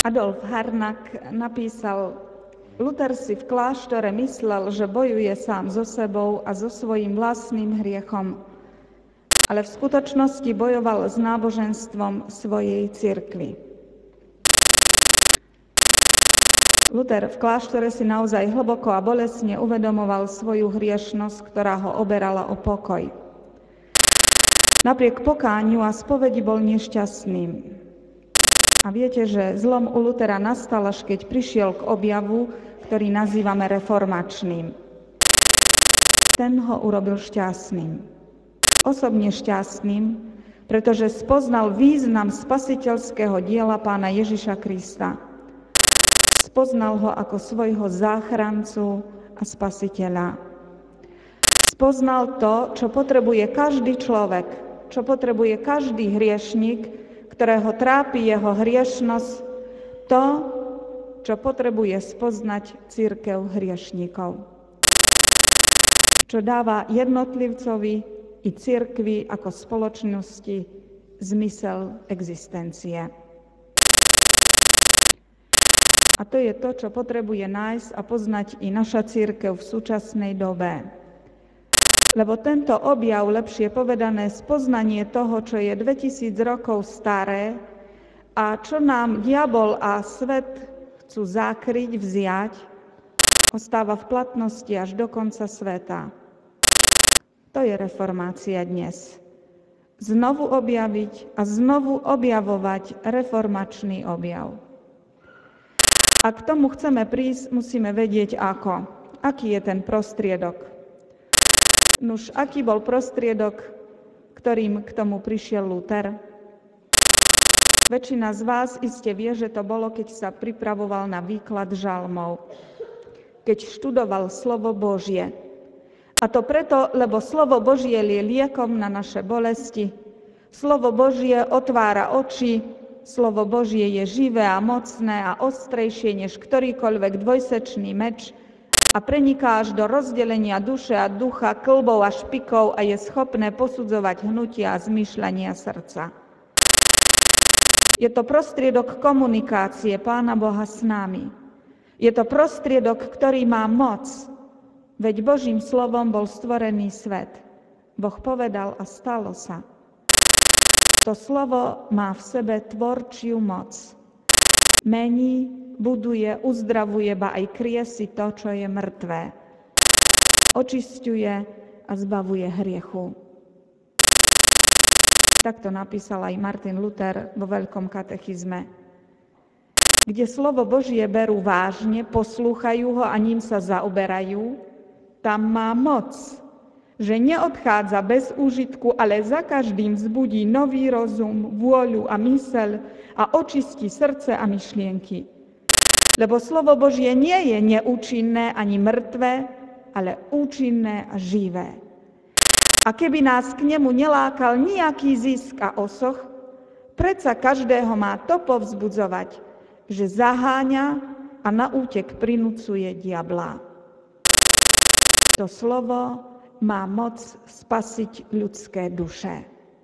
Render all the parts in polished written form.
Adolf Harnack napísal: Luther si v kláštore myslel, že bojuje sám so sebou a so svojím vlastným hriechom, ale v skutočnosti bojoval s náboženstvom svojej cirkvi. Luther v kláštore si naozaj hlboko a bolestne uvedomoval svoju hriešnosť, ktorá ho oberala o pokoj. Napriek pokániu a spovedi bol nešťastným. A viete, že zlom u Lutera nastal, až keď prišiel k objavu, ktorý nazývame reformačným. Ten ho urobil šťastným. Osobne šťastným, pretože spoznal význam spasiteľského diela Pána Ježiša Krista. Spoznal ho ako svojho záchrancu a spasiteľa. Spoznal to, čo potrebuje každý človek, čo potrebuje každý hriešnik, ktorého trápi jeho hriešnosť, to, čo potrebuje spoznať cirkev hriešnikov. Čo dáva jednotlivcovi i cirkvi ako spoločnosti zmysel existencie. A to je to, čo potrebuje nájsť a poznať i naša cirkev v súčasnej dobe. Lebo tento objav, lepšie povedané, spoznanie toho, čo je 2000 rokov staré a čo nám diabol a svet chcú zakryť, vziať, ostáva v platnosti až do konca sveta. To je reformácia dnes. Znovu objaviť a znovu objavovať reformačný objav. A k tomu chceme prísť, musíme vedieť ako. Aký je ten prostriedok? Nuž, aký bol prostriedok, ktorým k tomu prišiel Luther? Väčšina z vás iste vie, že to bolo, keď sa pripravoval na výklad žalmov, keď študoval slovo Božie. A to preto, lebo slovo Božie je liekom na naše bolesti. Slovo Božie otvára oči, slovo Božie je živé a mocné a ostrejšie než ktorýkoľvek dvojsečný meč, a preniká až do rozdelenia duše a ducha, kĺbov a špikov a je schopné posudzovať hnutia a zmýšľania srdca. Je to prostriedok komunikácie Pána Boha s nami. Je to prostriedok, ktorý má moc, veď Božím slovom bol stvorený svet. Boh povedal a stalo sa. To slovo má v sebe tvorčiu moc. Mení, buduje, uzdravuje, ba aj kriesi to, čo je mŕtvé. Očisťuje a zbavuje hriechu. Takto napísal aj Martin Luther vo Veľkom katechizme. Kde slovo Božie berú vážne, poslúchajú ho a ním sa zaoberajú, tam má moc, že neodchádza bez úžitku, ale za každým vzbudí nový rozum, vôľu a myseľ a očistí srdce a myšlienky. Lebo slovo Božie nie je neúčinné ani mŕtve, ale účinné a živé. A keby nás k nemu nelákal nejaký zisk a osoch, predsa každého má to povzbudzovať, že zaháňa a na útek prinúcuje diabla. To slovo má moc spasiť ľudské duše.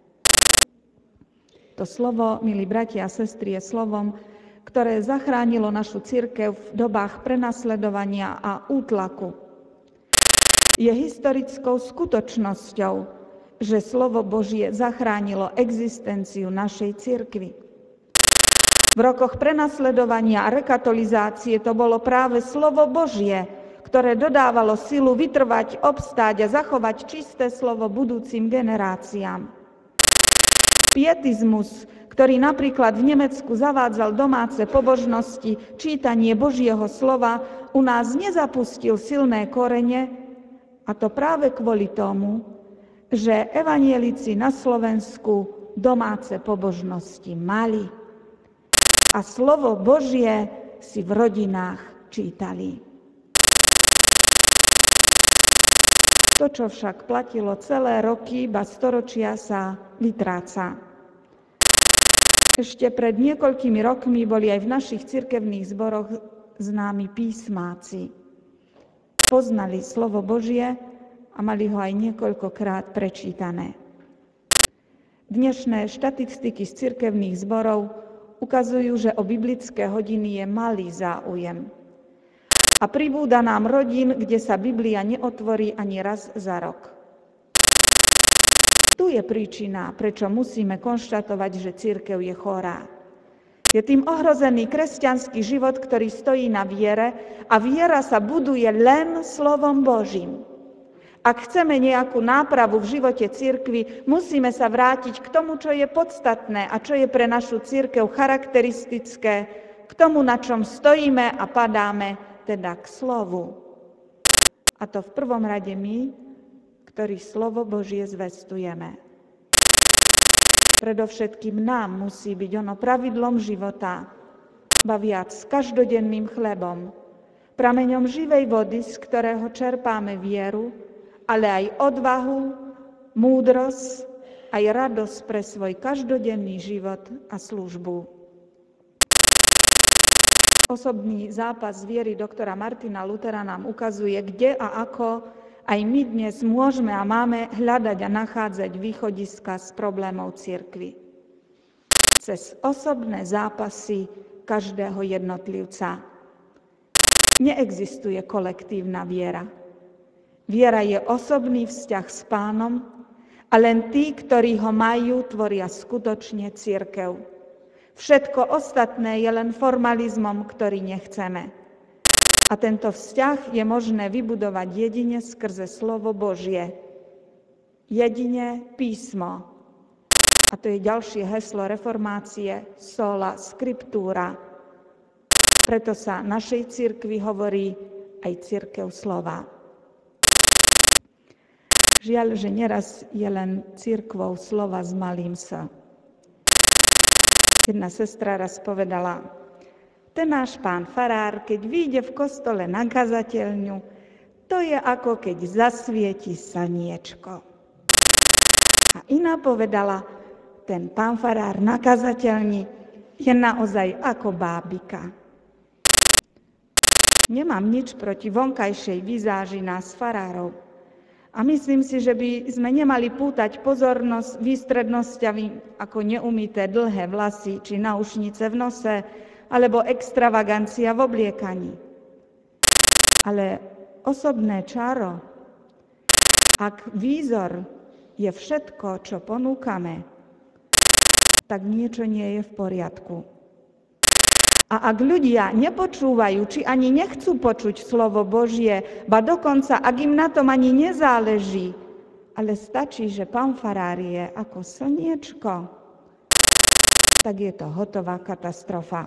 To slovo, milí bratia a sestry, je slovom, ktoré zachránilo našu cirkev v dobách prenasledovania a útlaku. Je historickou skutočnosťou, že slovo Božie zachránilo existenciu našej cirkvi. V rokoch prenasledovania a rekatolizácie to bolo práve slovo Božie, ktoré dodávalo silu vytrvať, obstáť a zachovať čisté slovo budúcim generáciám. Pietizmus, ktorý napríklad v Nemecku zavádzal domáce pobožnosti, čítanie Božieho slova, u nás nezapustil silné korene, a to práve kvôli tomu, že evanjelici na Slovensku domáce pobožnosti mali a slovo Božie si v rodinách čítali. To, čo však platilo celé roky, ba storočia, sa vytráca. Ešte pred niekoľkými rokmi boli aj v našich cirkevných zboroch známi písmáci. Poznali slovo Božie a mali ho aj niekoľkokrát prečítané. Dnešné štatistiky z cirkevných zborov ukazujú, že o biblické hodiny je malý záujem. A pribúda nám rodín, kde sa Biblia neotvorí ani raz za rok. Tu je príčina, prečo musíme konštatovať, že cirkev je chorá. Je tým ohrozený kresťanský život, ktorý stojí na viere a viera sa buduje len slovom Božím. Ak chceme nejakú nápravu v živote cirkvi, musíme sa vrátiť k tomu, čo je podstatné a čo je pre našu cirkev charakteristické, k tomu, na čom stojíme a padáme, teda k slovu. A to v prvom rade my, ktorí slovo Božie zvestujeme. Predovšetkým nám musí byť ono pravidlom života, ba viac každodenným chlebom, prameňom živej vody, z ktorého čerpáme vieru, ale aj odvahu, múdrosť, aj radosť pre svoj každodenný život a službu. Osobný zápas viery doktora Martina Luthera nám ukazuje, kde a ako aj my dnes môžeme a máme hľadať a nachádzať východiska z problémov cirkvi. Cez osobné zápasy každého jednotlivca. Neexistuje kolektívna viera. Viera je osobný vzťah s Pánom a len tí, ktorí ho majú, tvoria skutočne cirkev. Všetko ostatné je len formalizmom, ktorý nechceme. A tento vzťah je možné vybudovať jedine skrze slovo Božie. Jedine písmo. A to je ďalšie heslo reformácie, sola scriptura. Preto sa našej cirkvi hovorí aj cirkev slova. Žiaľ, že neraz je len cirkvou slova s malým s. Jedna sestra raz povedala, ten náš pán farár, keď vyjde v kostole na kazateľňu, to je ako keď zasvieti slniečko. A iná povedala, ten pán farár na kazateľni je naozaj ako bábika. Nemám nič proti vonkajšej vizáži nás farárov. A myslím si, že by sme nemali pútať pozornosť výstrednosťami ako neumyté dlhé vlasy či náušnice v nose, alebo extravagancia v obliekaní. Ale osobné čaro, ak výzor je všetko, čo ponúkame, tak niečo nie je v poriadku. A ak ľudia nepočúvajú, či ani nechcú počuť slovo Božie, ba dokonca, ak im na tom ani nezáleží, ale stačí, že pán farár je ako slniečko, tak je to hotová katastrofa.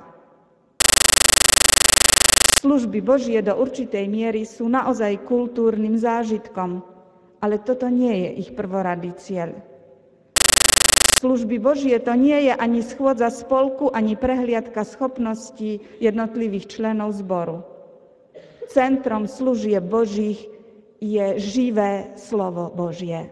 Služby Božie do určitej miery sú naozaj kultúrnym zážitkom, ale toto nie je ich prvoradý cieľ. Služby Božie to nie je ani schôdza spolku, ani prehliadka schopností jednotlivých členov zboru. Centrom služieb Božích je živé slovo Božie.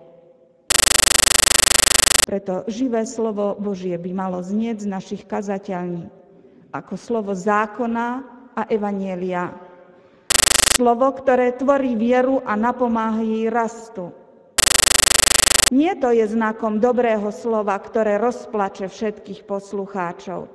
Preto živé slovo Božie by malo znieť z našich kazateľní ako slovo zákona a evanjelia. Slovo, ktoré tvorí vieru a napomáha jej rastu. Nie to je znakom dobrého slova, ktoré rozplače všetkých poslucháčov,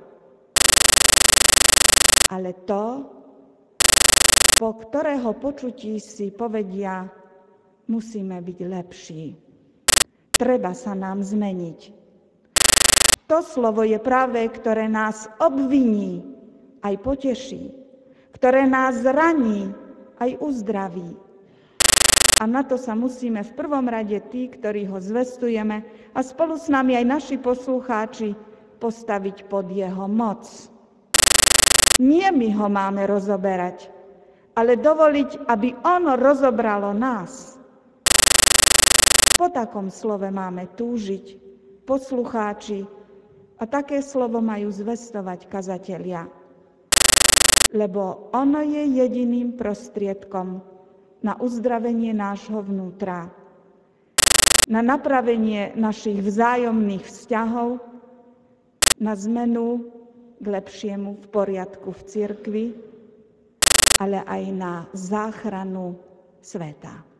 ale to, po ktorého počutí si povedia, musíme byť lepší. Treba sa nám zmeniť. To slovo je práve, ktoré nás obviní, aj poteší, ktoré nás zraní, aj uzdraví. A na to sa musíme v prvom rade tí, ktorí ho zvestujeme, a spolu s nami aj naši poslucháči, postaviť pod jeho moc. Nie my ho máme rozoberať, ale dovoliť, aby ono rozobralo nás. Po takom slove máme túžiť poslucháči a také slovo majú zvestovať kazatelia. Lebo ono je jediným prostriedkom na uzdravenie nášho vnútra, na napravenie našich vzájomných vzťahov, na zmenu k lepšiemu v poriadku v cirkvi, ale aj na záchranu sveta.